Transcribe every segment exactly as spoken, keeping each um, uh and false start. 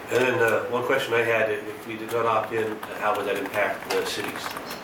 And then uh, one question I had, if we did not opt in, how would that impact the cities?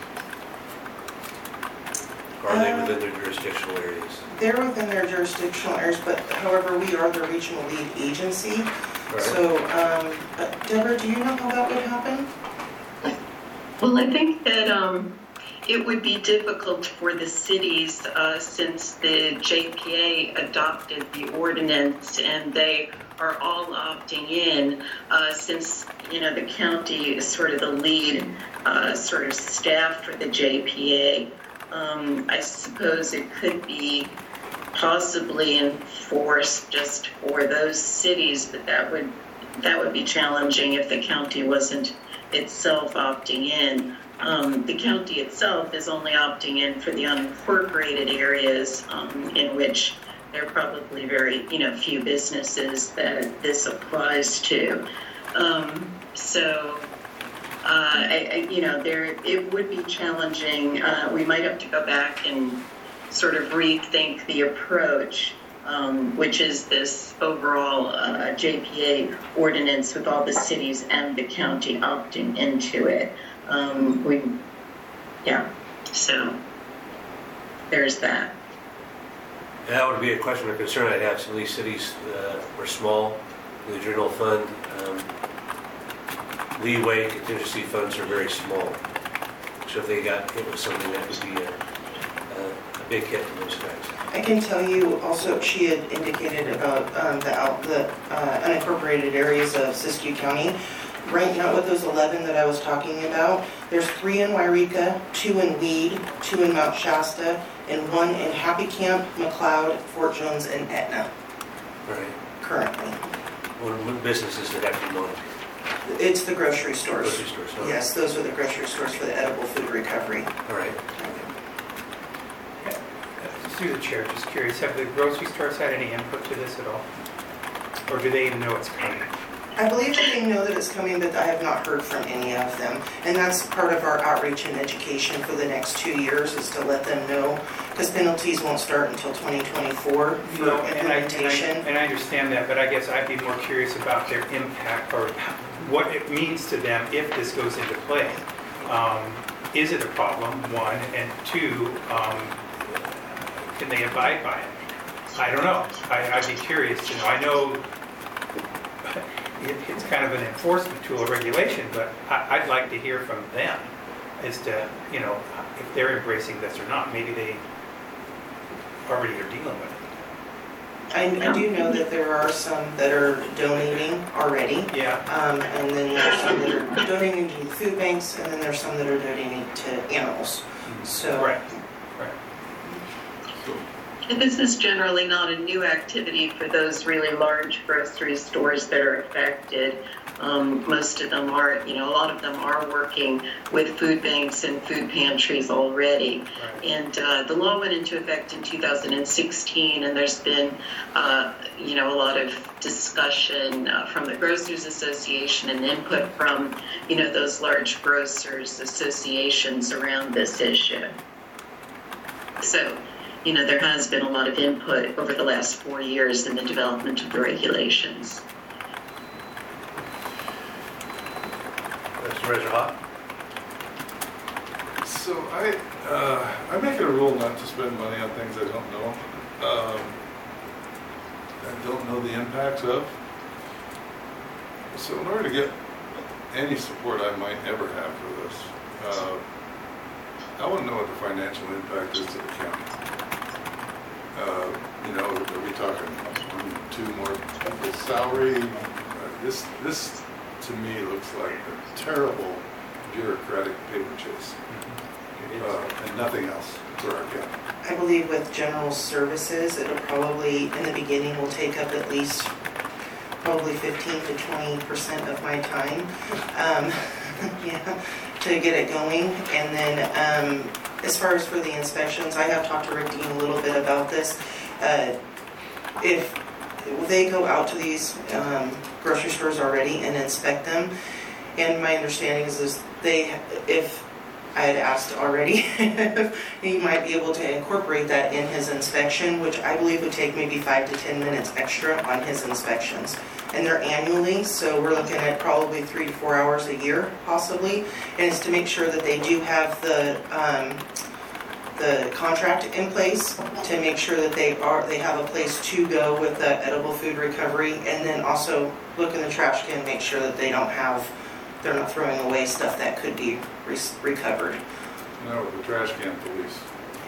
Are they within their jurisdictional areas? They're within their jurisdictional areas, but however, we are the regional lead agency. Right. So, um, uh, Deborah, do you know how that would happen? Well, I think that um, it would be difficult for the cities uh, since the J P A adopted the ordinance and they are all opting in uh, since, you know, the county is sort of the lead uh, sort of staff for the J P A. Um, I suppose it could be possibly enforced just for those cities, but that would that would be challenging if the county wasn't itself opting in. Um, the county itself is only opting in for the unincorporated areas um, in which there are probably very, you know, few businesses that this applies to. Um, so. Uh, I, I, you know, there it would be challenging. Uh, we might have to go back and sort of rethink the approach, um, which is this overall uh, J P A ordinance with all the cities and the county opting into it. Um, we, yeah, so there's that. That would be a question or concern I'd have. Some of these cities uh, were small. The general fund um, leeway contingency funds are very small. So if they got hit with something, that would be a, a, a big hit for those guys. I can tell you also, she had indicated about um, the, out, the uh, unincorporated areas of Siskiyou County. Right now with those eleven that I was talking about, there's three in Wairika, two in Weed, two in Mount Shasta, and one in Happy Camp, McLeod, Fort Jones, and Etna. Right. Currently. What businesses that have to be monitored? It's the grocery stores. Grocery stores. Oh. Yes, those are the grocery stores for the edible food recovery. All right. Yeah. Through the chair, just curious, have the grocery stores had any input to this at all? Or do they even know it's coming? I believe that they know that it's coming, but I have not heard from any of them. And that's part of our outreach and education for the next two years is to let them know, because penalties won't start until twenty twenty-four for No, and I, implementation. and, I, and I understand that, but I guess I'd be more curious about their impact or what it means to them if this goes into play. Um, is it a problem, one, and two, um, can they abide by it? I don't know. I, I'd be curious to know. I know it, it's kind of an enforcement tool of regulation, but I, I'd like to hear from them as to, you know, if they're embracing this or not. Maybe they already are dealing with it. I, I do know that there are some that are donating already. Yeah. Um, and then there's some that are donating to food banks, and then there's some that are donating to animals. So. Right. Right. And this is generally not a new activity for those really large grocery stores that are affected. Um, most of them are, you know, a lot of them are working with food banks and food pantries already. Right. And uh, the law went into effect in two thousand sixteen, and there's been, uh, you know, a lot of discussion uh, from the Grocers Association and input from, you know, those large grocers associations around this issue. So, you know, there has been a lot of input over the last four years in the development of the regulations. Mister Hawk? So I, uh, I make it a rule not to spend money on things I don't know. Um, I don't know the impacts of. So in order to get any support I might ever have for this, uh, I want to know what the financial impact is to the county. Uh, you know, are we talking one, two more people's salary? Uh, this, this to me looks like a terrible bureaucratic paper chase, uh, and nothing else for our county. I believe with general services, it'll probably, in the beginning, will take up at least probably fifteen to twenty percent of my time, um, yeah, to get it going. And then um, as far as for the inspections, I have talked to Rick Dean a little bit about this. Uh, if they go out to these um, grocery stores already and inspect them, and my understanding is, is they, if I had asked already if he might be able to incorporate that in his inspection, which I believe would take maybe five to ten minutes extra on his inspections. And they're annually, so we're looking at probably three to four hours a year, possibly. And it's to make sure that they do have the um, the contract in place, to make sure that they are they have a place to go with the edible food recovery, and then also look in the trash can, make sure that they don't have they're not throwing away stuff that could be re recovered. No, the trash can police.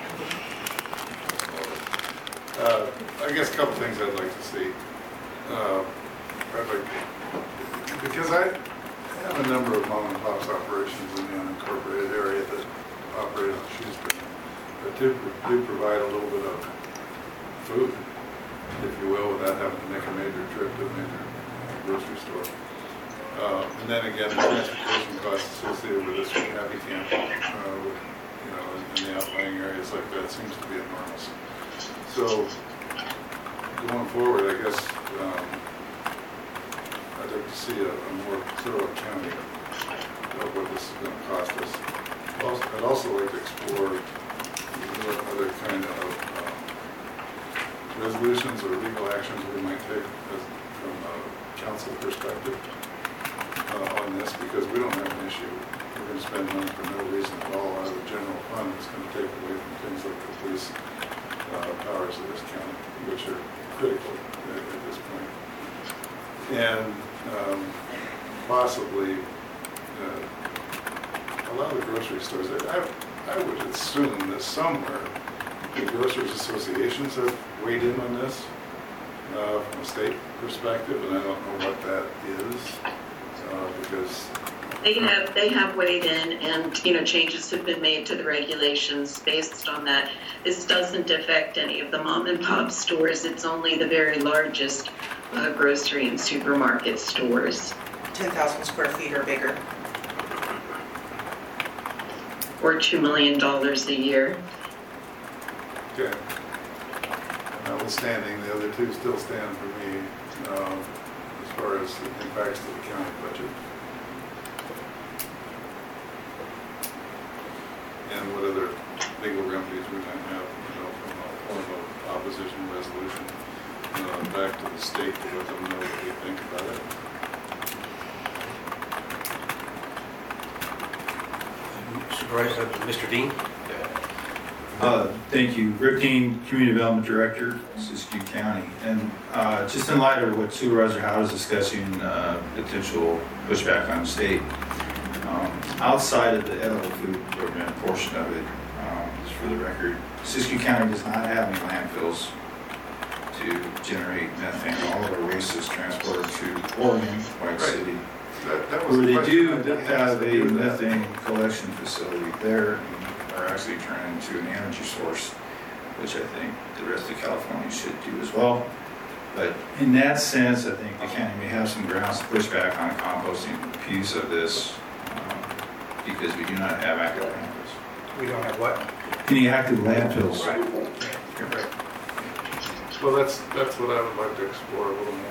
Uh, I guess a couple things I'd like to see. Uh, I'd like, because I have a number of mom and pop's operations in the unincorporated area that operate on Shrewsbury, that do, do provide a little bit of food, if you will, without having to make a major trip to a major grocery store. Uh, and then again, the transportation costs associated with this happy camp, uh, with, you know, in, in the outlying areas like that seems to be enormous. So going forward, I guess um, I'd like to see a, a more thorough accounting of what this is going to cost us. Also, I'd also like to explore what other kind of um, resolutions or legal actions we might take as, from a council perspective. Uh, on this, because we don't have an issue. We're going to spend money for no reason at all out of the general fund. It's going to take away from things like the police uh, powers of this county, which are critical at, at this point. And um, possibly uh, a lot of the grocery stores, I, I would assume that somewhere the grocers associations have weighed in on this uh, from a state perspective, and I don't know what that is. Uh, because They have, they have weighed in, and, you know, changes have been made to the regulations based on that. This doesn't affect any of the mom and pop stores. It's only the very largest uh, grocery and supermarket stores. ten thousand square feet or bigger. Or two million dollars a year. okay. Notwithstanding, the other two still stand for me um, as far as the impacts to the county budget. And what other legal remedies we might have, you know, from a form of opposition resolution uh, back to the state to let them know what we think about it. Supervisor, Mister Dean? Uh, Thank you. Rick Dean, Community Development Director, Siskiyou County. And uh, just in light of what Supervisor Howe is discussing, uh, potential pushback on the state, um, outside of the edible food program portion of it, um, just for the record, Siskiyou County does not have any landfills to generate methane. All of our waste is transported to Oregon, White City, That, that was where the they question do I didn't have ask a you that. methane collection facility there, and are actually turning into an energy source, which I think the rest of California should do as well. But in that sense, I think the county may have some grounds to push back on a composting piece of this, um, because we do not have active landfills. We don't have what? Any active landfills? Right. You're right. Well, that's, that's what I would like to explore a little more.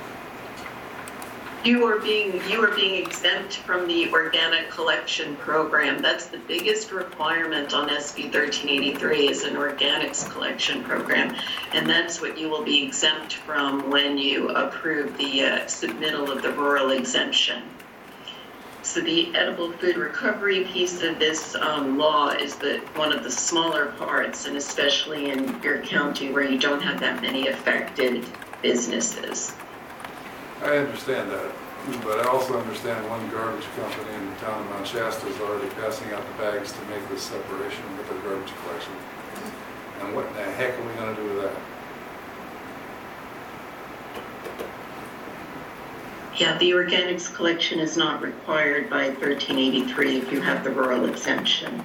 You are being, you are being exempt from the organic collection program. That's the biggest requirement on S B thirteen eighty-three is an organics collection program. And that's what you will be exempt from when you approve the uh, submittal of the rural exemption. So the edible food recovery piece of this um, law is the, one of the smaller parts, and especially in your county where you don't have that many affected businesses. I understand that, but I also understand one garbage company in the town of Mount Shasta is already passing out the bags to make this separation with their garbage collection. And what in the heck are we gonna do with that? Yeah, the organics collection is not required by thirteen eighty-three if you have the rural exemption.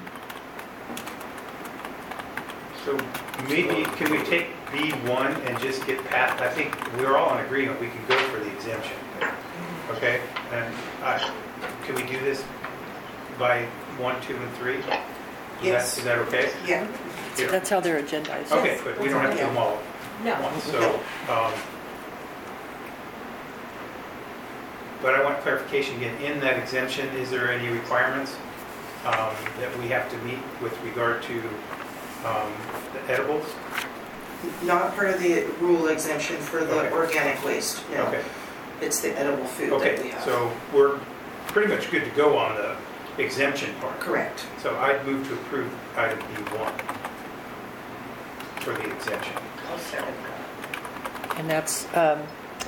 So maybe, can we take B one and just get Pat, I think we're all in agreement, we can go for the exemption. Okay, and uh, can we do this by one, two, and three? Is that- Yes. Is that okay? Yeah. Here. That's how they're agendized. Okay, but we don't have to do them all No. at once, so, um, but I want clarification again, in that exemption, is there any requirements? um, that we have to meet with regard to um, the edibles? Not part of the rule exemption for the Okay. organic waste, no. Okay, It's the edible food that we okay, have. so we're pretty much good to go on the exemption part. Correct. So I'd move to approve item B one for the exemption. I'll second that. And that's um,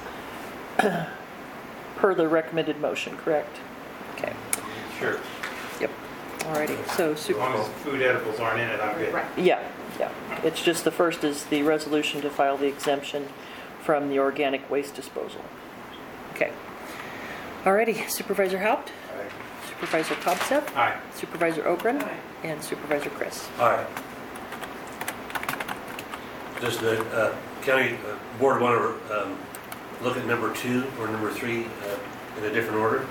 per the recommended motion, correct? Okay, Sure. yep. Alrighty, so As super. long as food edibles aren't in it, I'm good. Yeah, yeah. It's just the first is the resolution to file the exemption from the organic waste disposal. Okay. Alrighty, Supervisor Haupt, Supervisor Cobbseth, Aye. Supervisor Ogren, Aye. and Supervisor Chris. Aye. Does the uh, county uh, board want to um, look at number two or number three uh, in a different order?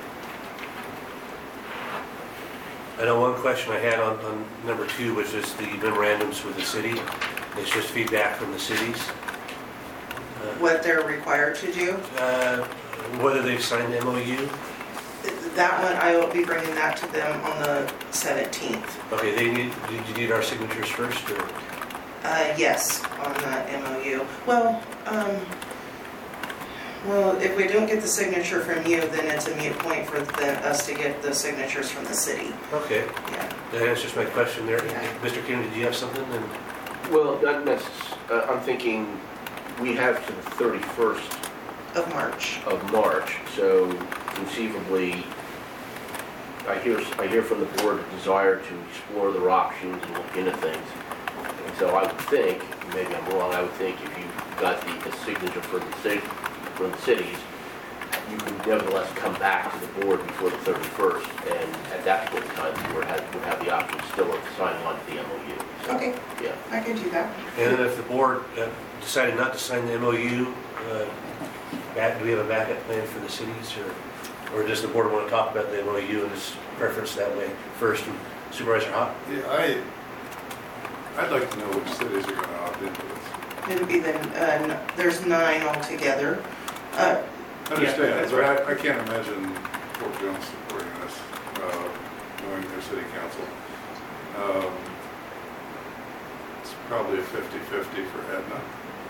I know one question I had on, on number two was just the memorandums with the city. It's just feedback from the cities. What they're required to do, Uh, Whether they've signed the M O U? that one, I will be bringing that to them on the seventeenth. Okay, they need, did you need our signatures first, or? Uh, yes, on the M O U. Well, um, well, if we don't get the signature from you, then it's a mute point for the, us to get the signatures from the city. Okay, Yeah. that answers my question there. Yeah. Mister Kennedy, do you have something? And Well, not necess, uh, I'm thinking we have to the thirty-first Of March. of March, so conceivably, I hear, I hear from the board a desire to explore their options and look into things. And so I would think, maybe I'm wrong, I would think if you got the the signature from the city, from the cities, you can nevertheless come back to the board before the thirty-first, and at that point in time, the board has, would have the option still of signing on to the M O U. So, Okay, Yeah. I can do that. and then if the board uh, decided not to sign the M O U, uh, back- do we have a backup plan for the cities, or or does the board want to talk about the M O U and just preference that way first? And Supervisor Hott? Yeah, I, I'd like to know which cities are going to opt into this. It would be the, uh, n- there's nine altogether. Uh, I understand, that's but I, I can't imagine Fort Jones supporting this, uh, knowing their city council. Um, It's probably a fifty-fifty for Etna.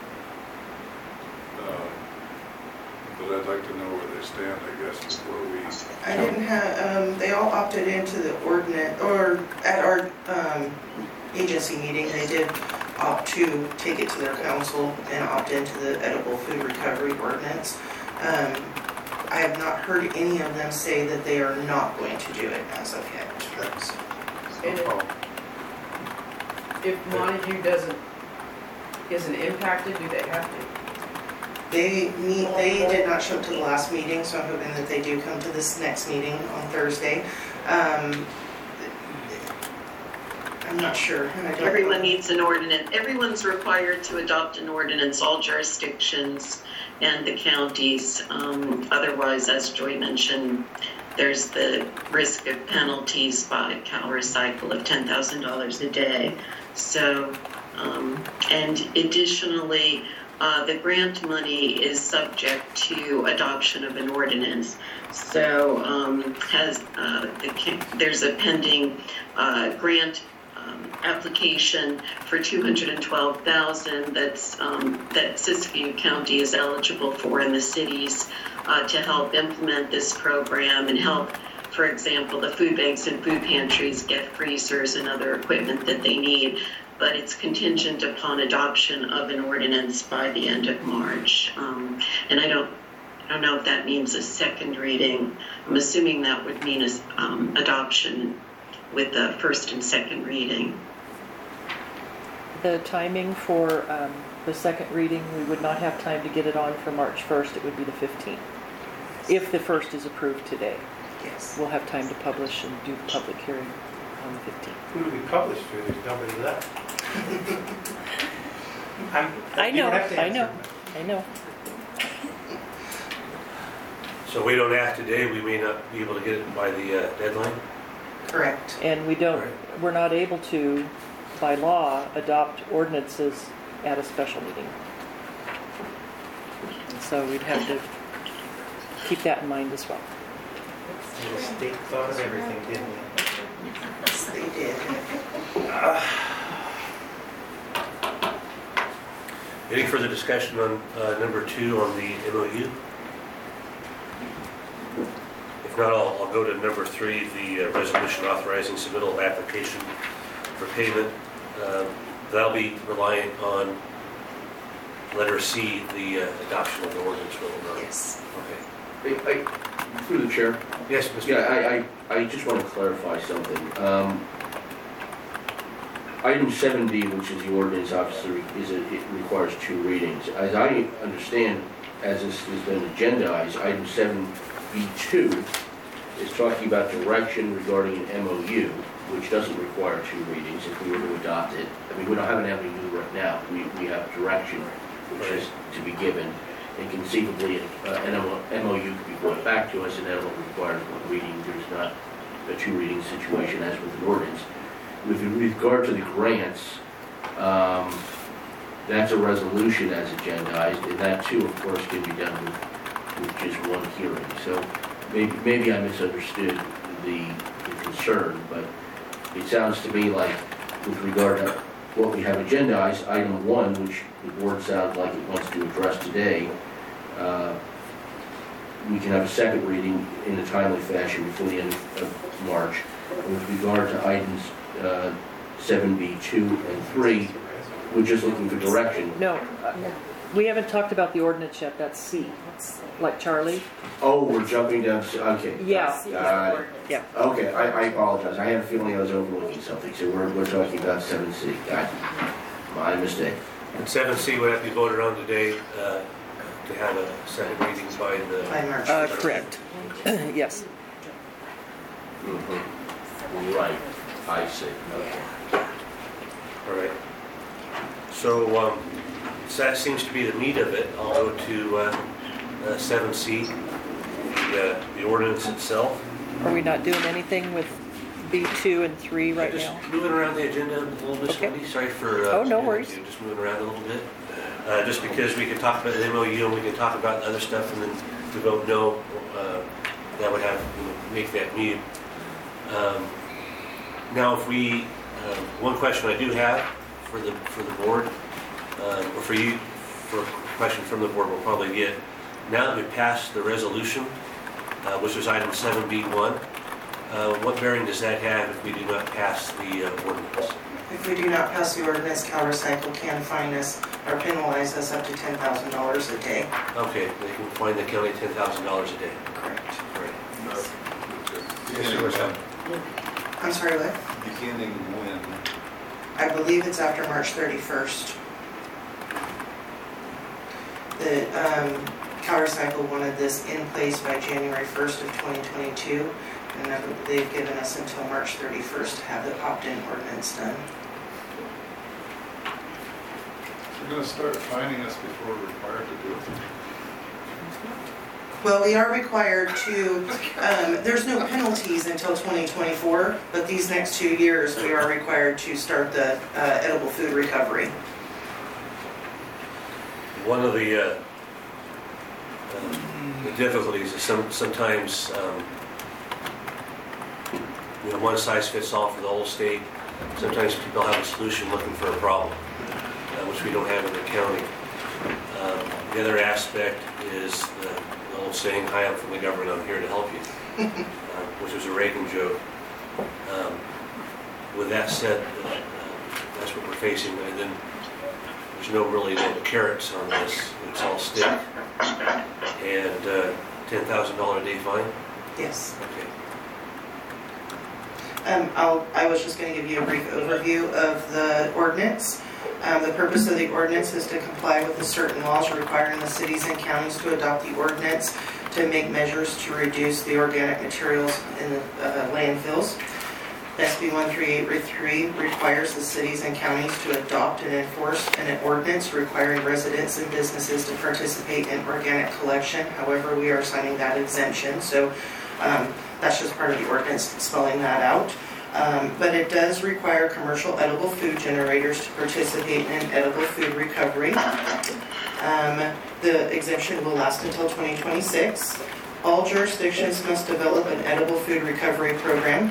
Um, But I'd like to know where they stand, I guess, before we. I didn't have, um, they all opted into the ordinance, or at our, um, agency meeting, they did opt to take it to their council and opt into the edible food recovery ordinance. Um, I have not heard any of them say that they are not going to do it as of yet. So, And Oh, if Montague doesn't, isn't impacted, do they have to? They meet, they did not show up to the last meeting, so I'm hoping that they do come to this next meeting on Thursday. Um, I'm not sure. I don't know. Everyone needs an ordinance. Everyone's required to adopt an ordinance, all jurisdictions and the counties. Um, Otherwise, as Joy mentioned, there's the risk of penalties by Cal Recycle of ten thousand dollars a day. So, um, and additionally, uh, the grant money is subject to adoption of an ordinance. So, um, has uh, the, ca- there's a pending uh, grant um, application for two hundred twelve thousand dollars that's um, that Siskiyou County is eligible for in the cities uh, to help implement this program and help, for example, the food banks and food pantries get freezers and other equipment that they need. But it's contingent upon adoption of an ordinance by the end of March. Um, and I don't, I don't know if that means a second reading. I'm assuming that would mean a, um, adoption with the first and second reading. The timing for um, the second reading, we would not have time to get it on for March first. It would be the fifteenth. If the first is approved today, Yes. we'll have time to publish and do the public hearing on the fifteenth. Who do we publish to? There's nobody left. I'm- I you know, don't have to I answer. know, I know. So we don't act today, we may not be able to get it by the uh, deadline? Correct. And we don't, Right. we're not able to, by law, adopt ordinances at a special meeting. So we'd have to keep that in mind as well. The state thought of everything, didn't they? Yes, they did. Any further discussion on uh, number two on the M O U? If not, I'll, I'll go to number three, the uh, resolution authorizing submittal of application for payment. Um, That'll be reliant on letter C, the uh, adoption of the ordinance, will it not? Yes. Okay. I- I- Through the chair. Yes, Mister Yeah, I, I, I just want to clarify something. Um, Item seven B, which is the ordinance, obviously, is it, it requires two readings. As I understand, as this has been agendized, item seven B two is talking about direction regarding an M O U, which doesn't require two readings if we were to adopt it. I mean, we don't have an M O U right now. We, we have direction, which is to be given. And conceivably, uh, an M O U could be brought back to us, and that will require one reading. There's not a two-reading situation as with an ordinance. With regard to the grants, um, that's a resolution as agendized, and that too, of course, can be done with, with just one hearing. So maybe, maybe I misunderstood the, the concern, but it sounds to me like with regard to what we have agendized, item one, which the board sounds like it wants to address today, uh, we can have a second reading in a timely fashion before the end of March. With regard to items uh, seven B two and three, we're just looking for direction. No, uh, we haven't talked about the ordinance yet, that's C, like Charlie. Oh, we're jumping down, to- okay. Yeah. Got it. Yeah. Okay, I, I apologize. I had a feeling I was overlooking something, so we're, we're talking about seven C. Got it. My mistake. And seven C would have to be voted on today uh, to have a second reading by the... By March. Uh, correct. Yes. Mhm. Right, I see. Okay. All right. So um, so that seems to be the meat of it. I'll go to uh, uh, seven C, the, uh, the ordinance itself. Are we not doing anything with B two and three right Just now? moving around the agenda a little bit, Okay. Cindy. Sorry for... Uh, Oh, no worries. Just moving around a little bit. Uh, just because we could talk about the M O U and we can talk about other stuff, and then to vote no, uh, that would have, you know, make that mute. Um, Now, if we, uh, one question I do have for the, for the board, uh, or for you, for a question from the board we'll probably get. Now that we've passed the resolution, uh, which was item seven B one, uh, what bearing does that have if we do not pass the uh, ordinance? If we do not pass the ordinance, CalRecycle can fine us or penalize us up to ten thousand dollars a day. Okay, they can fine the county ten thousand dollars a day. Correct. Right. I'm sorry, what? Beginning when? I believe it's after March thirty-first. The um, CalRecycle wanted this in place by January first of twenty twenty-two, and I believe they've given us until March thirty-first to have the opt-in ordinance done. They're gonna start fining us before we're required to do it. Well, we are required to, um, there's no penalties until twenty twenty-four, but these next two years, we are required to start the uh, edible food recovery. One of the, uh, uh, the difficulties is some, sometimes, um, you know, one size fits all for the whole state. Sometimes people have a solution looking for a problem, uh, which we don't have in the county. Um, the other aspect is the, the old saying, "Hi, I'm from the government, I'm here to help you," uh, which was a Reagan joke. Um, with that said, uh, that's what we're facing, and then there's no really no carrots on this. It's all stick. And uh, ten thousand dollars a day fine? Yes. Okay. Um, I'll, I was just going to give you a brief overview of the ordinance. Um, the purpose of the ordinance is to comply with the certain laws requiring the cities and counties to adopt the ordinance to make measures to reduce the organic materials in the uh, landfills. S B one three eight three requires the cities and counties to adopt and enforce an ordinance requiring residents and businesses to participate in organic collection. However, we are signing that exemption, so um, that's just part of the ordinance spelling that out. Um, but it does require commercial edible food generators to participate in edible food recovery. Um, the exemption will last until twenty twenty-six. All jurisdictions must develop an edible food recovery program.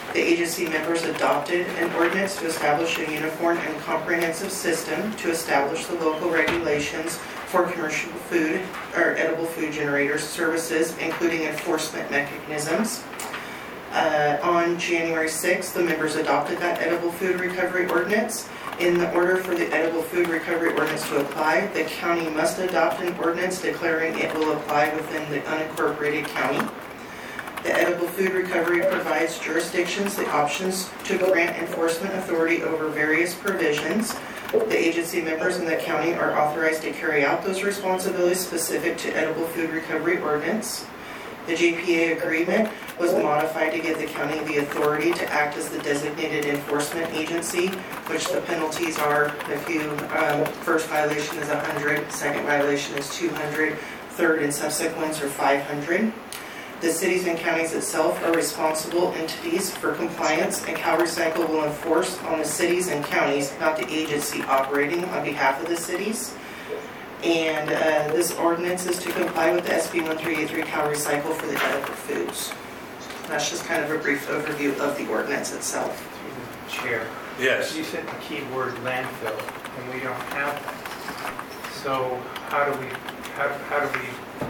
The agency members adopted an ordinance to establish a uniform and comprehensive system to establish the local regulations for commercial food or edible food generators services, including enforcement mechanisms. Uh, on January sixth, the members adopted that edible food recovery ordinance. In the order for the edible food recovery ordinance to apply, the county must adopt an ordinance declaring it will apply within the unincorporated county. The edible food recovery provides jurisdictions the options to grant enforcement authority over various provisions. The agency members in the county are authorized to carry out those responsibilities specific to edible food recovery ordinance. The J P A agreement was modified to give the county the authority to act as the designated enforcement agency, which the penalties are, if you, um, first violation is one hundred, second violation is two hundred, third and subsequents are five hundred. The cities and counties itself are responsible entities for compliance, and CalRecycle will enforce on the cities and counties, not the agency operating on behalf of the cities. And uh, this ordinance is to comply with the S B one three eight three CalRecycle for the edible foods. That's just kind of a brief overview of the ordinance itself. Chair. Yes. You said the key word landfill, and we don't have that. So how do we, how, how do we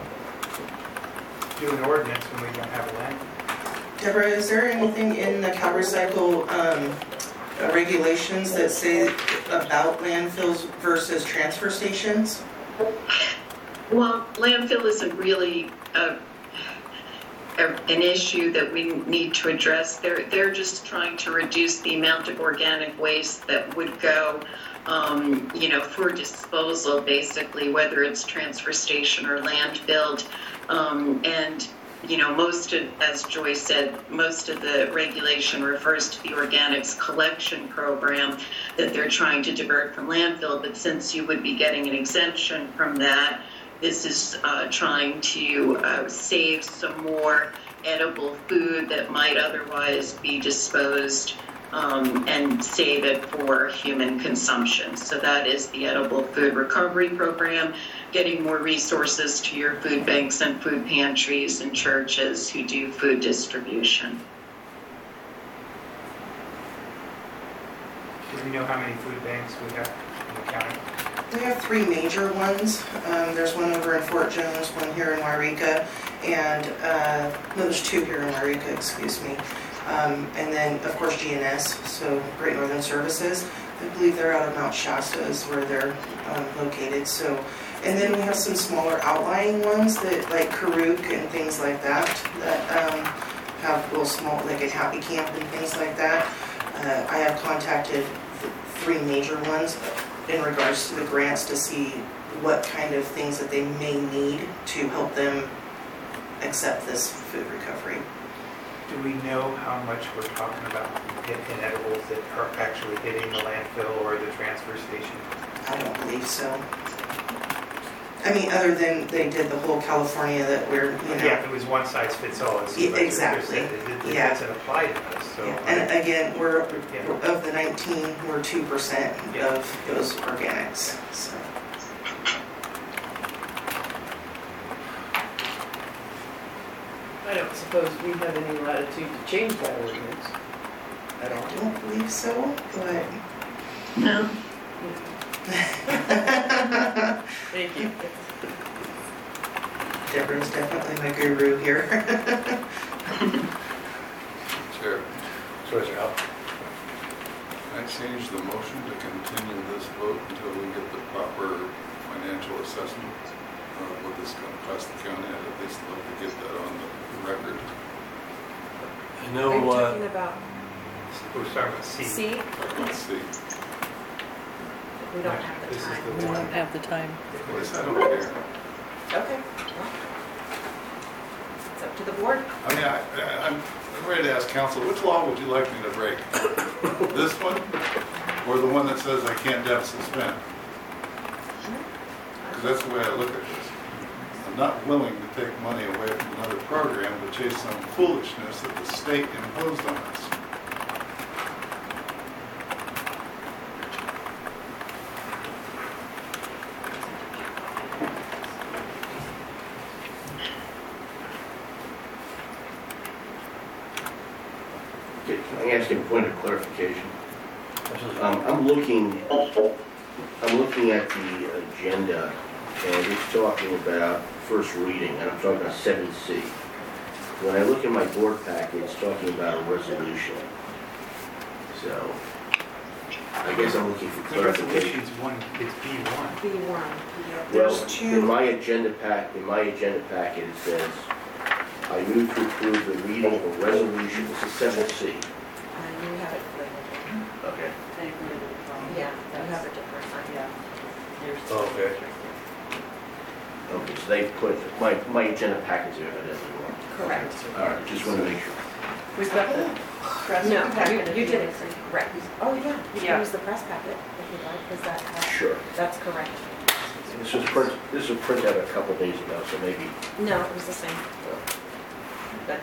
do an ordinance when we don't have a landfill? Deborah, is there anything in the CalRecycle um, uh, regulations that say about landfills versus transfer stations? Well, landfill isn't really a, a, an issue that we need to address. They're, they're just trying to reduce the amount of organic waste that would go, um, you know, for disposal, basically, whether it's transfer station or landfill. Um, and, you know, most of, as Joy said, most of the regulation refers to the organics collection program that they're trying to divert from landfill. But since you would be getting an exemption from that, this is uh, trying to uh, save some more edible food that might otherwise be disposed um, and save it for human consumption. So that is the edible food recovery program, getting more resources to your food banks and food pantries and churches who do food distribution. Do we know how many food banks we have in the county? We have three major ones. Um, there's one over in Fort Jones, one here in Wairika, and uh, no, there's two here in Wairika, excuse me. Um, and then, of course, G N S, so Great Northern Services. I believe they're out of Mount Shasta is where they're um, located. So, and then we have some smaller outlying ones that, like Karuk and things like that, that um, have little small, like a Happy Camp and things like that. Uh, I have contacted th- three major ones in regards to the grants to see what kind of things that they may need to help them accept this food recovery. Do we know how much we're talking about in in edibles that are actually hitting the landfill or the transfer station? I don't believe so. I mean, other than they did the whole California that we're, you know. Yeah, it was one size fits all. It seems like you Exactly. said. It, it Yeah. doesn't apply to us, so. Yeah. And again, we're, Yeah. we're- of the nineteen, we're two percent Yeah. of those organics, so. I don't suppose we have any latitude to change that ordinance at all. I don't believe so, but. No. Thank you. Deborah's definitely my guru here. Chair, So is there help? I change the motion to continue this vote until we get the proper financial assessment of what this is going to cost the county. I'd at least like to get that on the record. I Are you know, talking uh, about We're starting with C. C? Let's see. We don't have the This is time. the We one. don't have the time. At least I don't care. Okay. well, It's up to the board. I mean, I, I- I'm I'm ready to ask council, which law would you like me to break? This one, or the one that says I can't deficit spend? Because that's the way I look at this. I'm not willing to take money away from another program to chase some foolishness that the state imposed on us. Can I ask you a point of clarification? Absolutely. Um, I'm looking, I'm looking at the agenda, and it's talking about first reading, and I'm talking about seven C. When I look at my board packet, it's talking about a resolution. So, I guess I'm looking for The clarification. resolution's one, it's B one. B one. Well, There's two- in my agenda pack, in my agenda packet, it says, I move to approve the reading of a resolution, this is seven C. Uh, you have it labeled. Okay. Yeah, you have a different one. Yeah. Oh, okay. Okay, so they put, my, my agenda packets are evidently wrong. Correct. All right, just want to make sure. We've got the press No, packet. you, you did it correct. Oh, yeah, you Yeah. can use the press packet if you'd like, is that, uh, Sure. that's correct. This was print, this was printed out a couple days ago, so maybe, No, it was the same. But.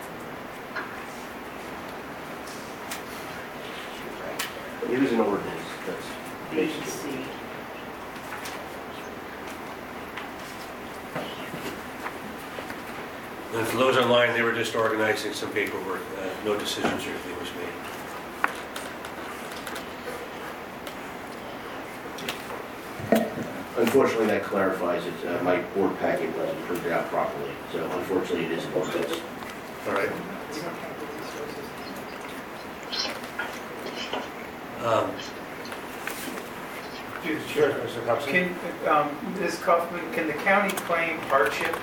it is an ordinance, that's B, basically. C. And for those online, they were just organizing some paperwork. Uh, no decisions or anything was made. Unfortunately, that clarifies it. Uh, my board packet wasn't printed out properly, so unfortunately, it is an ordinance. All right. Um, Sure, Mister Hobson. Can, um, Miz Kaufman, can the county claim hardship?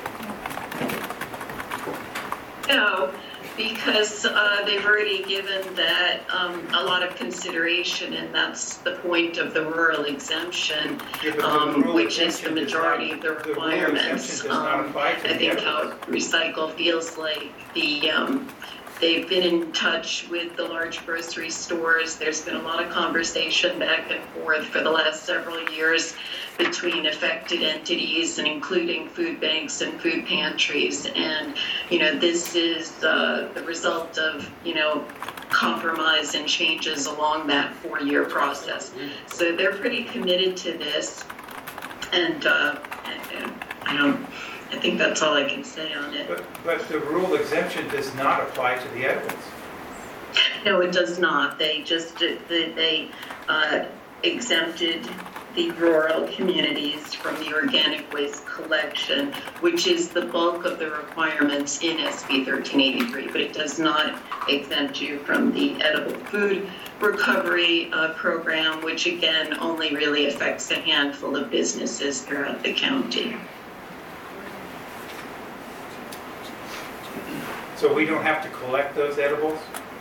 No, because uh, they've already given that um, a lot of consideration, and that's the point of the rural exemption, Yeah, but the um, rural which is the exemption does majority not- of the The rural requirements. exemption does not Um, apply to I the think others. how Recycle feels like the, um, they've been in touch with the large grocery stores. There's been a lot of conversation back and forth for the last several years between affected entities and including food banks and food pantries. And, you know, this is uh, the result of, you know, compromise and changes along that four-year process. So they're pretty committed to this. And, uh, and I don't, I think that's all I can say on it. But, but the rural exemption does not apply to the edibles. No, it does not. They just, they they, uh, exempted the rural communities from the organic waste collection, which is the bulk of the requirements in S B thirteen eighty-three, but it does not exempt you from the edible food recovery uh, program, which again only really affects a handful of businesses throughout the county. So we don't have to collect those edibles?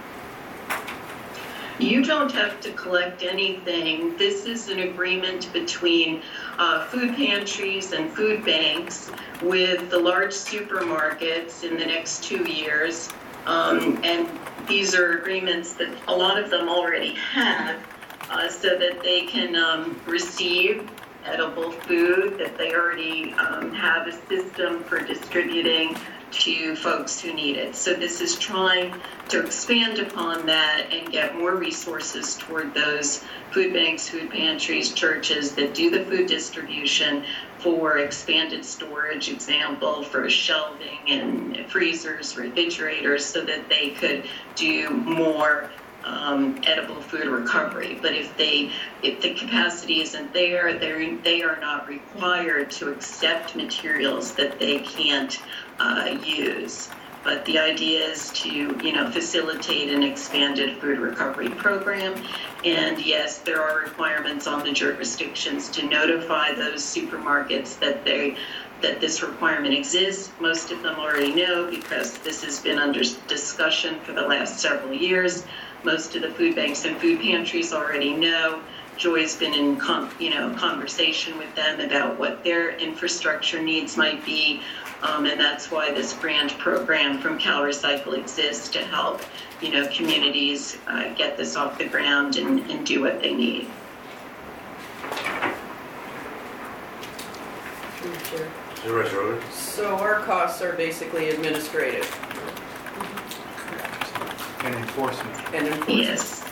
You don't have to collect anything. This is an agreement between uh, food pantries and food banks with the large supermarkets in the next two years. Um, and these are agreements that a lot of them already have uh, so that they can um, receive edible food, that they already um, have a system for distributing to folks who need it. So this is trying to expand upon that and get more resources toward those food banks, food pantries, churches that do the food distribution for expanded storage, example, for shelving and freezers, refrigerators, so that they could do more Um, edible food recovery. But if they, if the capacity isn't there, they're, they are not required to accept materials that they can't uh, use. But the idea is to, you know, facilitate an expanded food recovery program. And yes, there are requirements on the jurisdictions to notify those supermarkets that they that this requirement exists. Most of them already know because this has been under discussion for the last several years. Most of the food banks and food pantries already know. Joy's been in con- you know, conversation with them about what their infrastructure needs might be. Um, and that's why this grant program from Cal Recycle exists, to help, you know, communities uh, get this off the ground and, and do what they need. Through the chair. Supervisor Roder? So our costs are basically administrative And enforcement. and enforcement, Yes.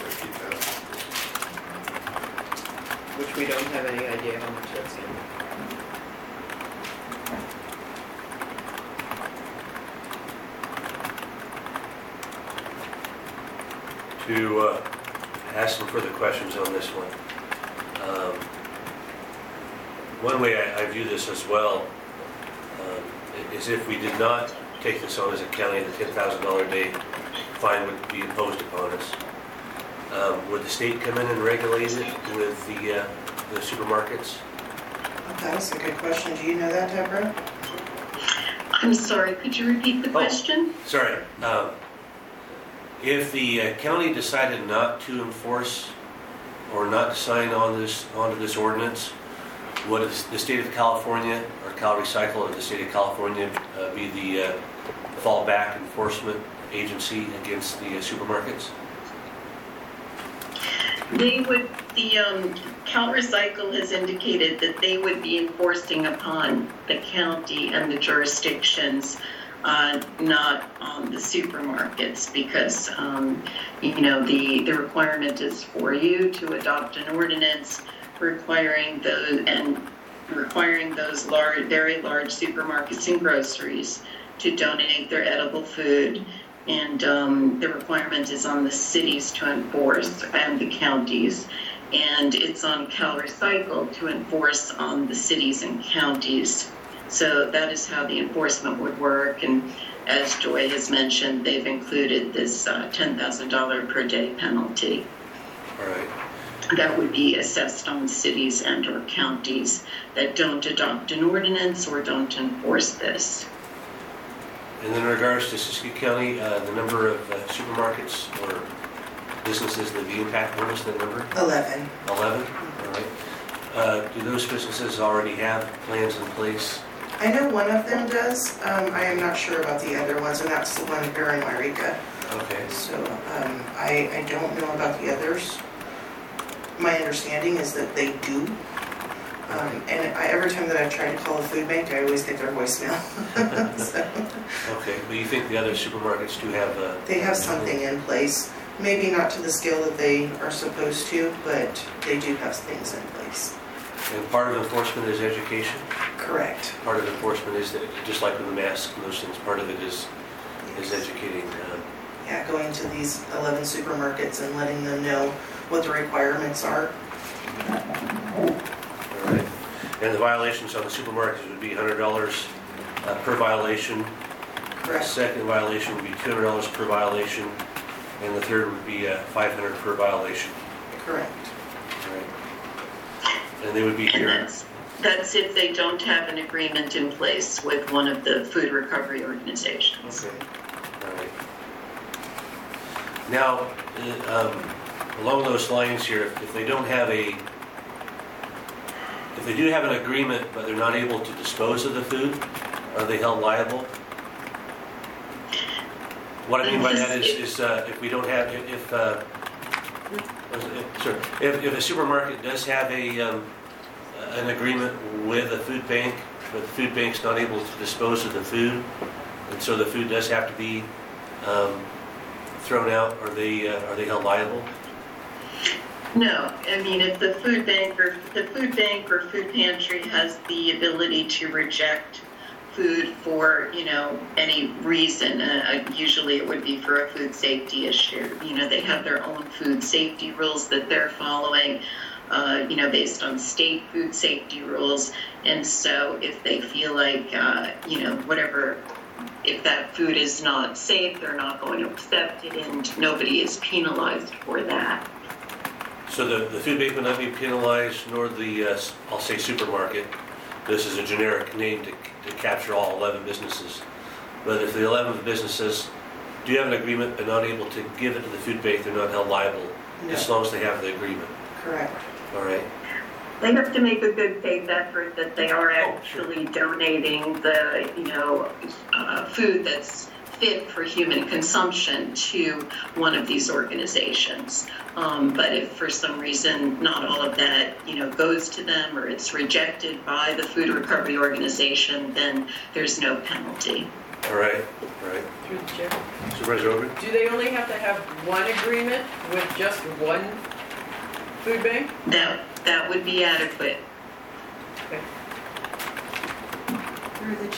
which we don't have any idea how much that's going to be. to uh, ask some further questions on this one. Um, One way I I view this as well um, is if we did not take this on as a county, the ten thousand dollars a day fine would be imposed upon us. Um, Would the state come in and regulate it with the uh, the supermarkets? That's a good question. Do you know that, Deborah? I'm sorry, could you repeat the Oh. question? Sorry. um, If the uh, county decided not to enforce or not to sign on this, onto this ordinance, would the state of California or Cal Recycle or the state of California uh, be the uh, fallback enforcement agency against the uh, supermarkets? They would, the um, Cal Recycle has indicated that they would be enforcing upon the county and the jurisdictions, uh, not on the supermarkets, because, um, you know, the, the requirement is for you to adopt an ordinance requiring those, and requiring those large, very large supermarkets and groceries to donate their edible food. And um, the requirement is on the cities to enforce and the counties. And it's on Cal Recycle to enforce on the cities and counties. So that is how the enforcement would work. And as Joy has mentioned, they've included this uh, ten thousand dollars per day penalty. All right. That would be assessed on cities and or counties that don't adopt an ordinance or don't enforce this. And then in regards to Siskiyou County, uh, the number of uh, supermarkets or businesses that the impact on us, the number? eleven. eleven, all right. Uh, Do those businesses already have plans in place? I know one of them does. Um, I am not sure about the other ones, and that's the one here in Wairika. Okay. So um, I, I don't know about the others. My understanding is that they do. Um, and I, every time that I try to call a food bank, I always get their voicemail. So, Okay, but you think the other supermarkets do have uh they have something in place. Maybe not to the scale that they are supposed to, but they do have things in place. And part of enforcement is education? Correct. Part of enforcement is that, just like with the masks and those things, part of it is, is educating. um, Yeah, going to these eleven supermarkets and letting them know what the requirements are. All right. And the violations on the supermarkets would be one hundred dollars uh, per violation. Correct. Second violation would be two hundred dollars per violation, and the third would be uh, five hundred dollars per violation. Correct. All right. And they would be And here. that's, that's if they don't have an agreement in place with one of the food recovery organizations. Okay. All right. Now, uh, um, along those lines here, if if they don't have a, if they do have an agreement, but they're not able to dispose of the food, are they held liable? What I mean by that is, is uh, if we don't have, if, if, uh, if- sorry, if, if a supermarket does have a, um, an agreement with a food bank, but the food bank's not able to dispose of the food, and so the food does have to be um, thrown out, are they, uh, are they held liable? No, I mean, if the food bank or the food bank or food pantry has the ability to reject food for, you know, any reason, uh, usually it would be for a food safety issue. You know, they have their own food safety rules that they're following, uh, you know, based on state food safety rules. And so if they feel like, uh, you know, whatever, if that food is not safe, they're not going to accept it, and nobody is penalized for that. So the, the food bank will not be penalized, nor the, uh, I'll say supermarket. This is a generic name to, to capture all eleven businesses. But if the eleven businesses do have an agreement but not able to give it to the food bank, they're not held liable, as No. long as they have the agreement. Correct. All right? They have to make a good faith effort that they are Oh, sure. actually donating the, you know, uh, food that's fit for human consumption to one of these organizations. Um, but if for some reason not all of that, you know, goes to them or it's rejected by the food recovery organization, then there's no penalty. All right, all right. Through the chair. Supervisor Overton? Do they only have to have one agreement with just one food bank? That, that would be adequate. Okay. Through the chair.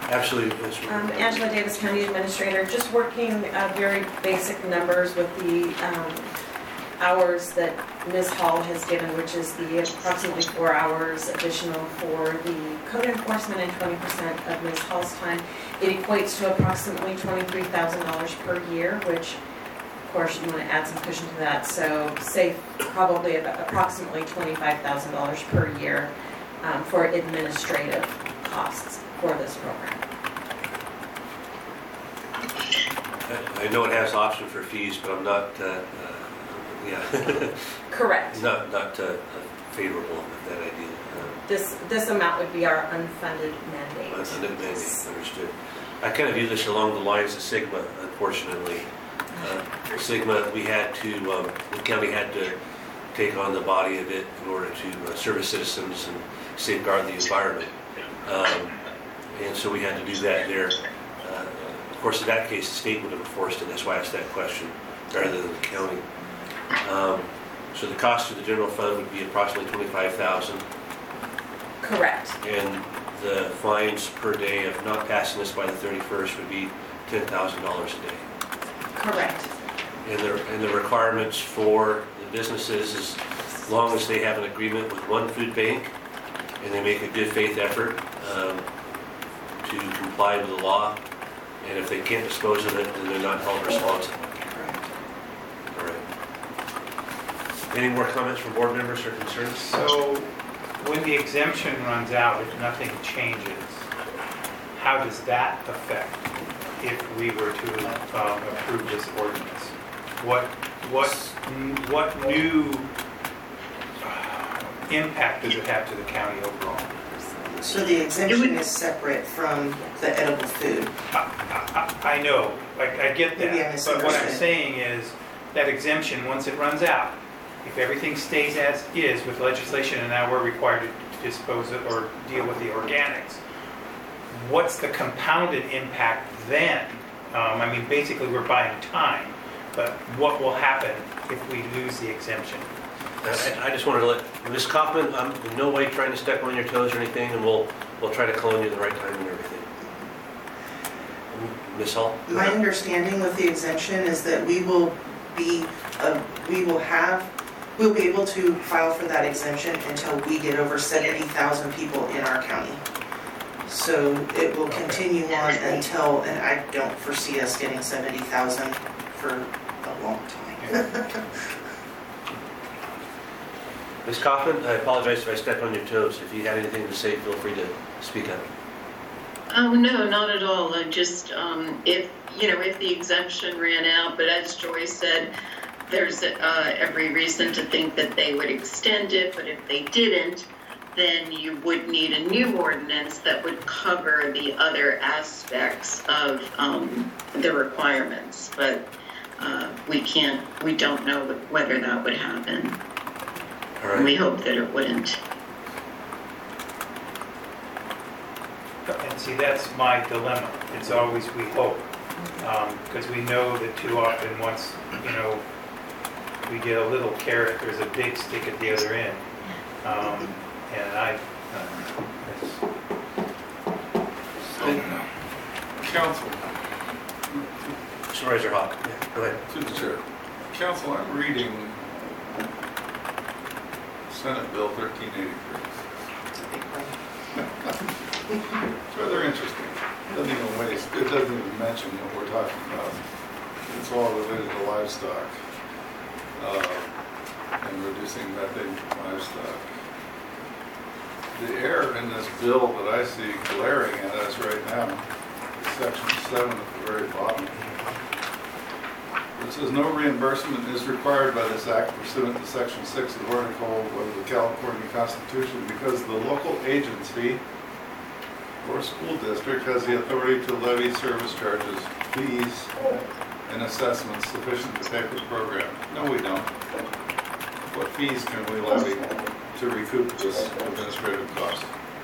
Absolutely. Yes. Um, Angela Davis, County Administrator, just working uh, very basic numbers with the um, hours that Miz Hall has given, which is the approximately four hours additional for the code enforcement and twenty percent of Miz Hall's time. It equates to approximately twenty-three thousand dollars per year, which of course you want to add some cushion to that. So say probably about approximately twenty-five thousand dollars per year um, for administrative costs for this program. I I know it has option for fees, but I'm not, uh, uh, yeah, Correct. not, not uh, favorable with that idea. Uh, This, this amount would be our unfunded mandate. Unfunded mandate, understood. I kind of view this along the lines of Sigma, unfortunately. Uh, Sigma, we had to, um, the county had to take on the body of it in order to uh, service citizens and safeguard the environment. Um, and so we had to do that there. Uh, of course, in that case, the state would have enforced it. That's why I asked that question rather than the county. Um, so the cost of the general fund would be approximately twenty-five thousand dollars. Correct. And the fines per day of not passing this by the thirty-first would be ten thousand dollars a day. Correct. And the, and the requirements for the businesses is as long as they have an agreement with one food bank and they make a good faith effort um, to comply with the law, and if they can't dispose of it, then they're not held responsible. All right. Any more comments from board members or concerns? So when the exemption runs out, if nothing changes, how does that affect if we were to um, approve this ordinance? What, what, what new uh, impact does it have to the county overall? So the exemption is separate from the edible food. I, I, I know, I, I get Maybe I that, but what I'm misunderstood. saying is that exemption, once it runs out, if everything stays as is with legislation and now we're required to dispose of or deal with the organics, what's the compounded impact then? Um, I mean, basically we're buying time, but what will happen if we lose the exemption? I, I just wanted to let, Miz Kaufman, I'm in no way trying to step on your toes or anything, and we'll, we'll try to call you at the right time and everything. Miz Hall? My understanding with the exemption is that we will be, uh, we will have, we'll be able to file for that exemption until we get over seventy thousand people in our county. So it will continue on until, and I don't foresee us getting seventy thousand for a long time. Miz Kaufman, I apologize if I stepped on your toes. If you had anything to say, feel free to speak up. Oh, no, not at all. I just, um, if, you know, if the exemption ran out, but as Joy said, there's uh, every reason to think that they would extend it, but if they didn't, then you would need a new ordinance that would cover the other aspects of um, the requirements. But uh, we can't, we don't know whether that would happen. All right. We hope that it wouldn't. And see, that's my dilemma. It's always we hope. Because we know that too often once, you know, we get a little carrot, there's a big stick at the other end. Um, and I, uh, So, Council, Supervisor Hawk, yeah, go ahead. to the chair. Council, I'm reading Senate Bill thirteen eighty-three. It's a big one. It's rather interesting. It doesn't even waste, it doesn't even mention what we're talking about. It's all related to livestock uh, and reducing methane from livestock. The error in this bill that I see glaring at us right now is section seven at the very bottom. It says no reimbursement is required by this act pursuant to section six of Article of the California Constitution because the local agency or school district has the authority to levy service charges, fees, and assessments sufficient to pay for the program. No, we don't. What fees can we levy to recoup this administrative cost?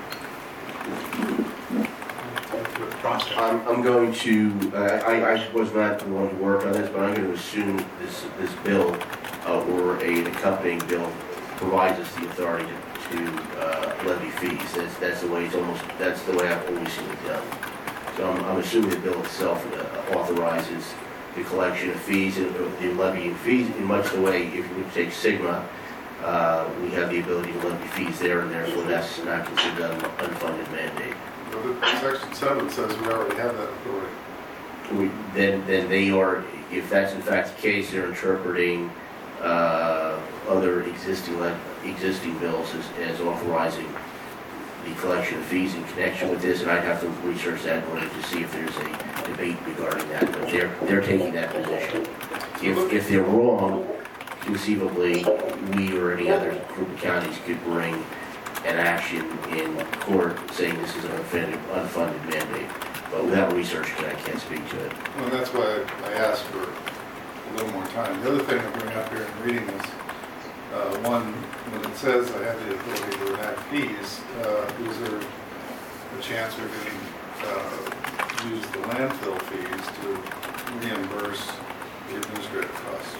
through the process. I'm, I'm going to, uh, I, I was not the one to work on this, but I'm going to assume this, this bill, uh, or a accompanying bill provides us the authority to, to uh, levy fees. That's, that's the way it's almost, that's the way I've always seen it done. So I'm, I'm assuming the bill itself uh, authorizes the collection of fees and uh, the levying fees in much the way, if you take Sigma, uh, we have the ability to levy fees there, and therefore that's not considered an unfunded mandate. But Section seven says we already have that authority. We, then, then they are, if that's in fact the case, they're interpreting uh, other existing le- existing bills as, as authorizing the collection of fees in connection with this, and I'd have to research that in order to see if there's a debate regarding that, but they're, they're taking that position. If, if they're wrong, conceivably, we or any other group of counties could bring an action in court saying this is an unfunded, unfunded mandate. But without researching it, I can't speak to it. Well, that's why I asked for a little more time. The other thing I bring up here in reading this, uh, one, when it says I have the authority to enact fees, uh, is there a chance we're going to uh, use the landfill fees to reimburse the administrative costs?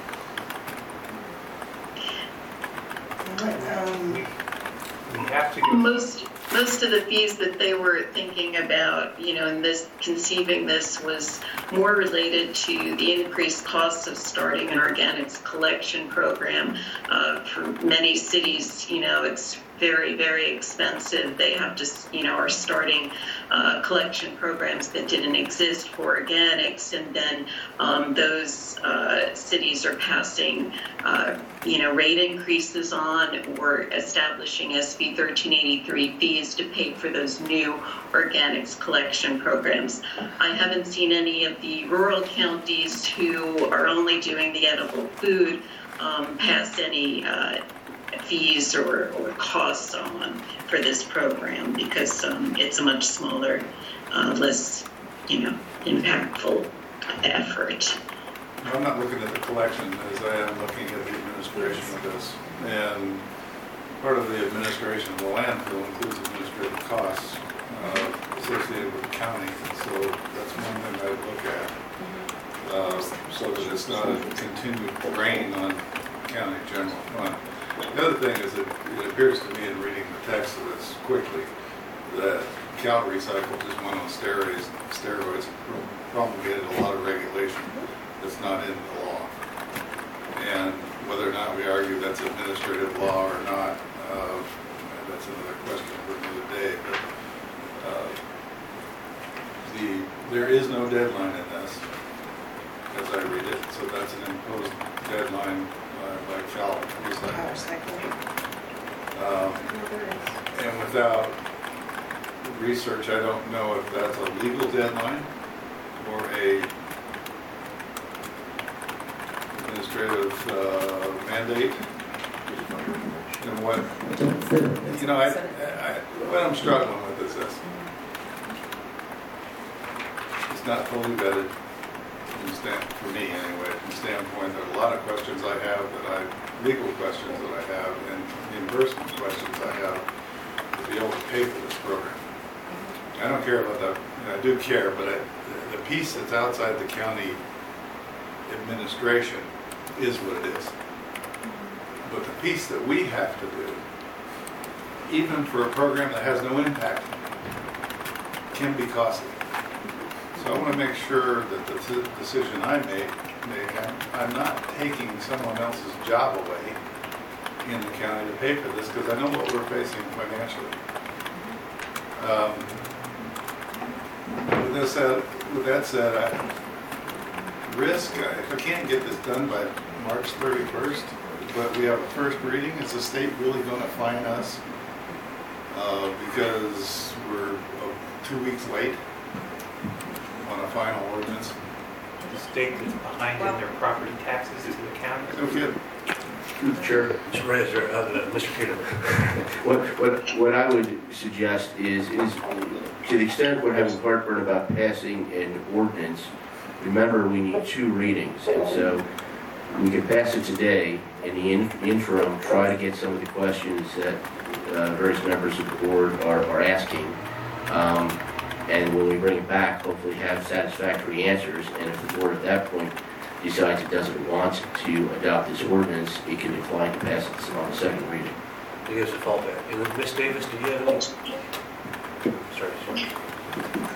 Um, We have to go, Most, most of the fees that they were thinking about, you know, in this, conceiving this was more related to the increased costs of starting an organics collection program. Uh, for many cities, you know, it's very, very expensive. They have to, you know, are starting uh, collection programs that didn't exist for organics, and then um, those uh, cities are passing, uh, you know, rate increases on or establishing S B thirteen eighty-three fees to pay for those new organics collection programs. I haven't seen any of the rural counties who are only doing the edible food um, pass any uh, fees or, or costs on for this program, because um, it's a much smaller, uh, less, you know, impactful effort. I'm not looking at the collection as I am looking at the administration of this. And part of the administration of the landfill includes administrative costs uh, associated with the county. So that's one thing I'd look at, uh, so that it's not a continued drain on county general fund. The other thing is that it appears to me in reading the text of this quickly that Cal Recycle just went on steroids, steroids promulgated a lot of regulation that's not in the law. And whether or not we argue that's administrative law or not, uh, that's another question for another day. But uh, the there is no deadline in this, as I read it. So that's an imposed deadline uh, by Cal Recycle. Um, and without research, I don't know if that's a legal deadline or a administrative uh, mandate. And what, you know, I, I, what I'm struggling with is this. It's not fully vetted from the stand, for me anyway, from the standpoint that a lot of questions I have that I, legal questions that I have and reimbursement questions I have to be able to pay for this program. I don't care about that, I do care, but I, the piece that's outside the county administration is what it is. But the piece that we have to do, even for a program that has no impact, can be costly. So I want to make sure that the t- decision I make, make I'm, I'm not taking someone else's job away in the county to pay for this, because I know what we're facing financially. Um, with, this, uh, with that said, I, risk, if I can't get this done by March thirty-first, but we have a first reading, is the state really going to fine us uh, because we're uh, two weeks late on a final ordinance? the state is behind in their property taxes to the county. No kidding. Sure. Mister Fraser, uh, Mister Peter. What, what, what I would suggest is, is to the extent we're having heartburn about passing an ordinance, remember we need two readings. And so we can pass it today, in the in, interim, try to get some of the questions that uh, various members of the board are, are asking. Um, and when we bring it back, hopefully have satisfactory answers. And if the board at that point decides it doesn't want to adopt this ordinance, it can decline to pass it on the second reading. I guess a fallback. And then Miz Davis, do you have any? Sorry, sorry.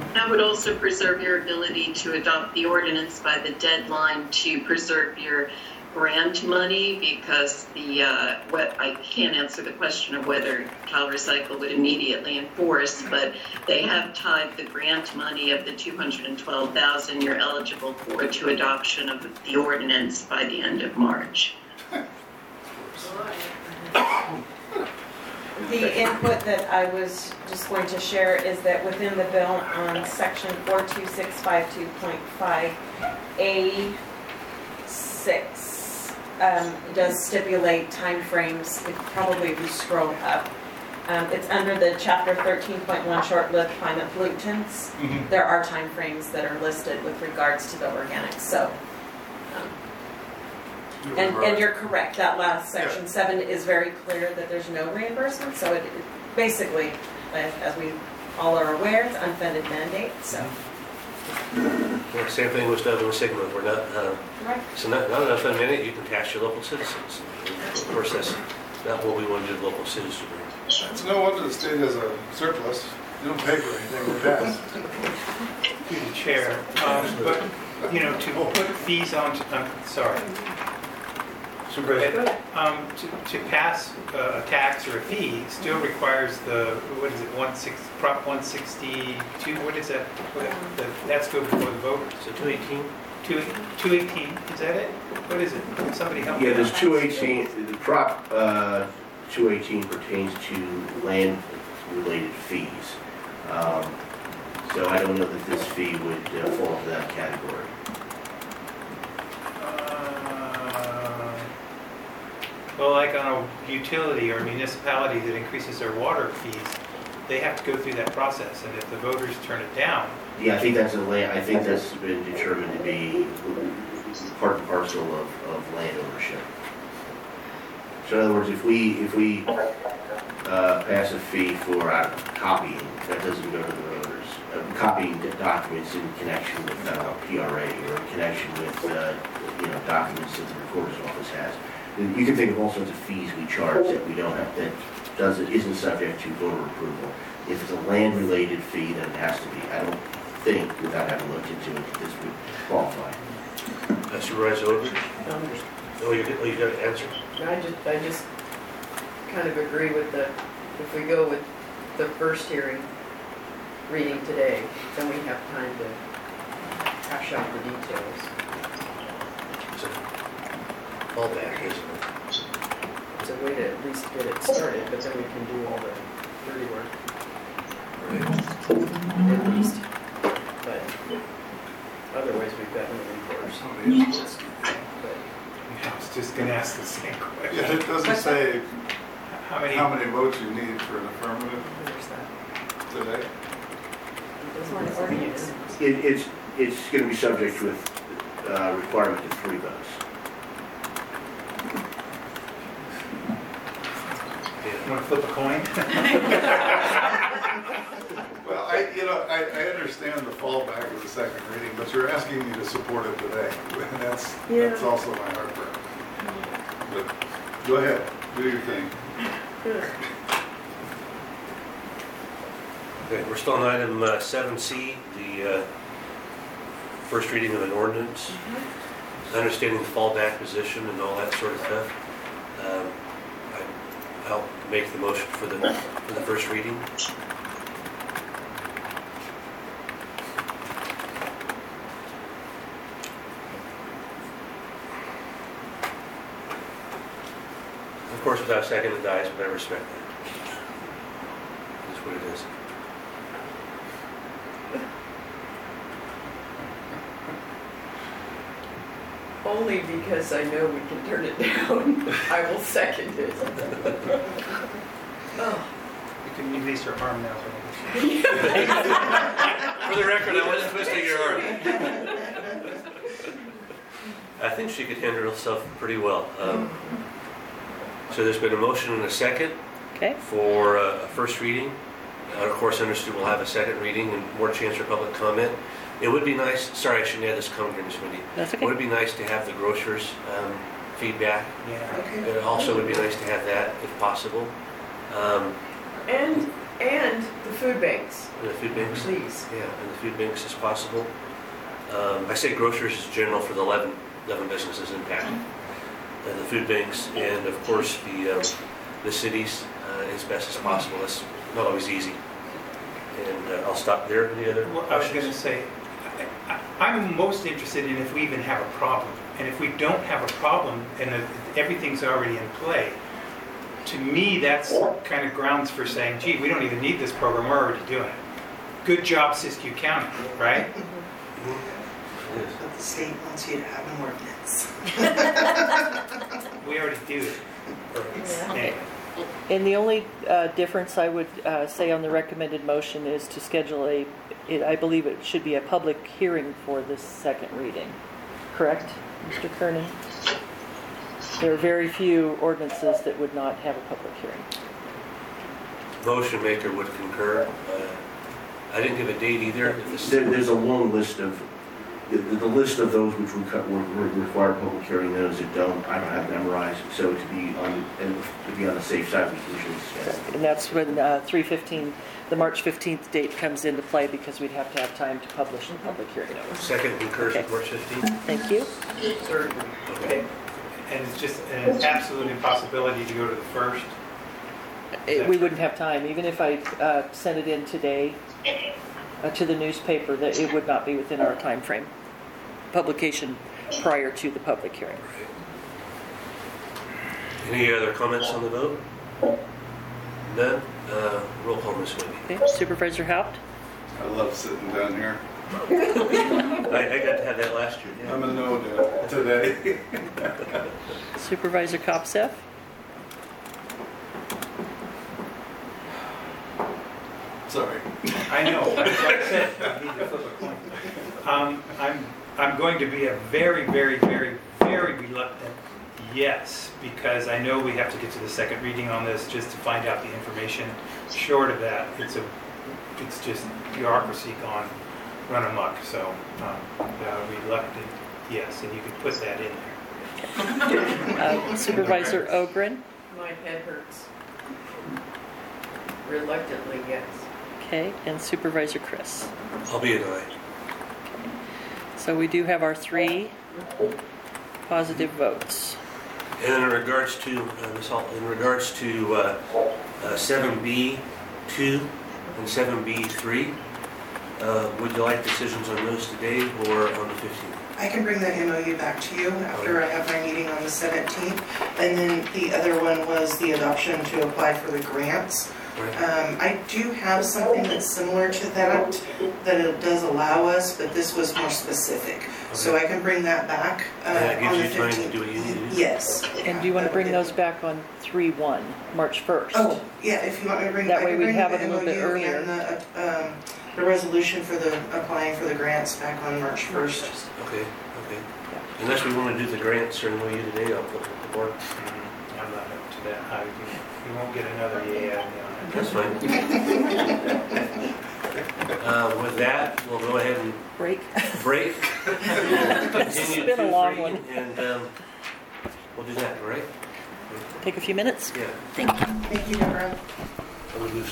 That would also preserve your ability to adopt the ordinance by the deadline to preserve your grant money, because the, uh, what, I can't answer the question of whether Cal Recycle would immediately enforce, but they have tied the grant money of the two hundred twelve thousand you're eligible for to adoption of the ordinance by the end of March. The input that I was just going to share is that within the bill on section four two six five two point five A six um, does stipulate timeframes. If probably if you scroll up. Um, it's under the chapter thirteen point one short-lived climate pollutants. Mhm. There are timeframes that are listed with regards to the organics. So. Um, You were And, right. and you're correct, that last section seven is very clear that there's no reimbursement, so it, it basically, as as we all are aware, it's unfunded mandate, so. Well, same thing was done with Sigma. We're not, uh, Right. so not, not enough in a minute, you can tax your local citizens. Of course, that's not what we want to do to local citizens. It's no wonder the state has a surplus. You don't pay for anything, we pass. Through the chair, um, but, you know, to put fees on, to- I'm sorry. Supervisor? Um, to, to pass uh, a tax or a fee still requires the, what is it, one six, Prop one sixty-two, what is that? What- the- That's go before the voters. So two eighteen? Two, two eighteen, is that it? What is it? Somebody help me. Yeah, out. there's two eighteen, the Prop uh, two eighteen pertains to land-related fees. Um, So I don't know that this fee would uh, fall into that category. Uh, Well, like on a utility or municipality that increases their water fees, they have to go through that process, and if the voters turn it down, Yeah, I think that's a land, I think that's been determined to be part and parcel of, of land ownership. So in other words, if we, if we uh, pass a fee for uh, copying, that doesn't go to the voters. Uh, Copying the documents in connection with uh, P R A or in connection with, uh, you know, documents that the recorder's office has. You can think of all sorts of fees we charge that we don't have, that doesn't, isn't subject to voter approval. If it's a land-related fee, then it has to be. I don't think, without having looked into it, that this would qualify. Uh, Supervisor Overage? Um, Oh, you, oh, you got an answer? I just, I just kind of agree with the, if we go with the first hearing, reading today, then we have time to hash out the details. It's a fallback, isn't it? It's a way to at least get it started, but then we can do all the dirty work, at least. But otherwise, we've got no recourse. But I was just gonna ask the same question. Yeah, it doesn't say How many? how many votes you need for an affirmative there's that. today. It's not an ordinance. It, it's, it's going to be subject with uh, requirement of three votes. You wanna flip a coin? Well, I, you know, I, I understand the fallback of the second reading, but you're asking me to support it today. And that's, that's also my heartburn. But go ahead, do your thing. Okay, we're still on item uh, seven C, the uh, first reading of an ordinance, understanding the fallback position and all that sort of stuff. Um, I- I'll make the motion for the, for the first reading. Of course, without a second, it dies, but I respect that. That's what it is. Only because I know we can turn it down, I will second it. Oh. You can release your arm now. For the record, I wasn't twisting your arm. I think she could handle herself pretty well. Um, So there's been a motion and a second Okay, for uh, a first reading. Uh, Of course, understood we'll have a second reading and more chance for public comment. It would be nice, sorry, I shouldn't have this comment during this meeting. that's It okay. would be nice to have the grocers' um, feedback. Yeah. It also would be nice to have that if possible. Um, And, and the food banks, And the food banks? please. Yeah, and the food banks is possible. Um, I say grocers is general for the eleven, eleven businesses impacted. And the food banks, and of course, the, um, the cities, uh, as best as possible. That's not always easy. And uh, I'll stop there. Any other Well, I was going to questions? say, I- I- I'm most interested in if we even have a problem. And if we don't have a problem and if everything's already in play, to me, that's kind of grounds for saying, gee, we don't even need this program, we're already doing it. Good job, Siskiyou County, right? Yes. But the state wants you to have an ordinance. We already do it. Yeah. Anyway. And the only uh, difference I would uh, say on the recommended motion is to schedule a, it- I believe it should be a public hearing for this second reading. Correct, Mister Kernan? There are very few ordinances that would not have a public hearing. Motion maker would concur. Uh, I didn't give a date either. If the- There, there's a long list of, the, the list of those which would, cut- would would require public hearing, those that don't, I don't have memorized. So to be on, and to be on the safe side, we usually schedule. And that's when uh, three fifteen, the March fifteenth date comes into play because we'd have to have time to publish the public hearing notice. Second concurs with Okay. March fifteenth. Thank you. Third. Okay. And it's just an absolute impossibility to go to the first. It- We wouldn't have time, even if I uh, sent it in today uh, to the newspaper, that it would not be within our time frame. Publication prior to the public hearing. Any other comments on the vote? None? Uh, Roll call, Miss Wendy. Okay, Supervisor Haupt? I love sitting down here. I, I got to have that last year. yeah. I'm a no to- today. Supervisor Kopseff? Sorry. I know, like I said, I need to flip a coin. Um, I'm, I'm going to be a very, very, very, very reluctant yes, because I know we have to get to the second reading on this just to find out the information. Short of that, it's a, it's just bureaucracy gone, run amok, so, um, uh, reluctant yes, and you can put that in there. Uh, Supervisor Ogren? My head hurts. Reluctantly, yes. Okay, and Supervisor Chris? I'll be an aye. So we do have our three positive votes. And in regards to, uh, Miz Hall, in regards to uh, uh, seven B two and seven B three, uh, would you like decisions on those today or on the fifteenth? I can bring that M O U back to you after I have my meeting on the seventeenth. And then the other one was the adoption to apply for the grants. Right. Um, I do have something that's similar to that, that it does allow us, but this was more specific. So I can bring that back uh, And that on the gives you time fifteenth. to do what you need to do? Yes. And do you want to bring those back on three one, March first? Oh, yeah, if you want me to bring, That I way can we'd bring have the it a little bit M O U earlier. and the, um, the resolution for the, applying for the grants back on March first. Okay, okay. Unless we want to do the grants or M O U today, I'll put it to work. Mm, I'm not up to that. I, you won't get another yeah out of me on it. That's fine. Uh, With that, we'll go ahead and Break? break. It's Continue been a to long three, one. And um, we'll do that, all right? Take a few minutes? Yeah. Thank you. Thank you, Deborah. We'll do